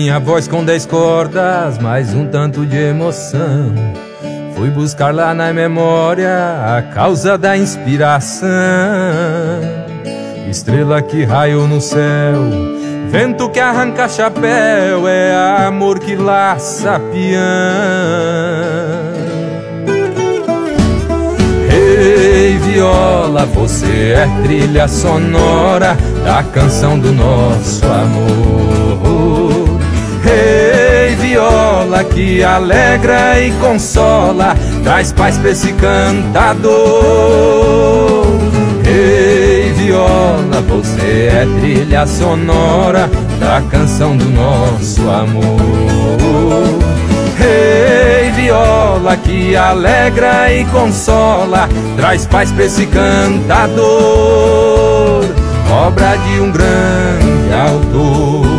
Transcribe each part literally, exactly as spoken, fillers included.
minha voz com dez cordas, mais um tanto de emoção. Fui buscar lá na memória a causa da inspiração. Estrela que raiou no céu, vento que arranca chapéu, é amor que laça peão. Ei, viola, você é trilha sonora da canção do nosso amor. Ei, viola, que alegra e consola, traz paz pra esse cantador. Ei, viola, você é trilha sonora da canção do nosso amor. Ei, viola, que alegra e consola, traz paz pra esse cantador, obra de um grande autor.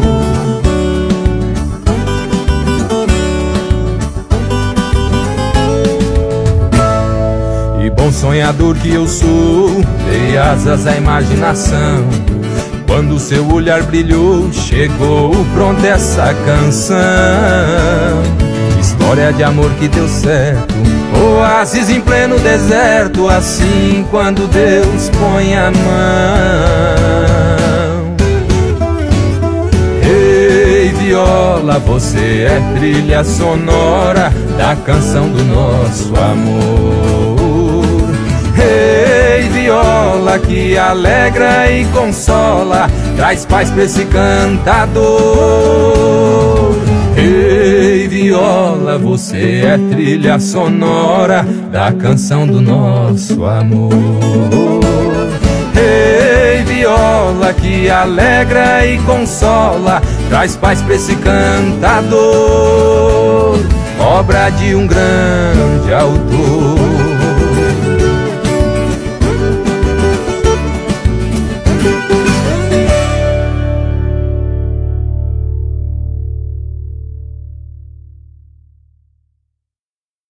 E bom sonhador que eu sou, dei asas à imaginação. Quando seu olhar brilhou, chegou pronta essa canção. História de amor que deu certo, oásis em pleno deserto, assim quando Deus põe a mão. Ei, viola, você é trilha sonora da canção do nosso amor. Ei, viola, que alegra e consola, traz paz pra esse cantador. Ei, viola, você é trilha sonora da canção do nosso amor. Ei, viola, que alegra e consola, traz paz pra esse cantador, obra de um grande autor.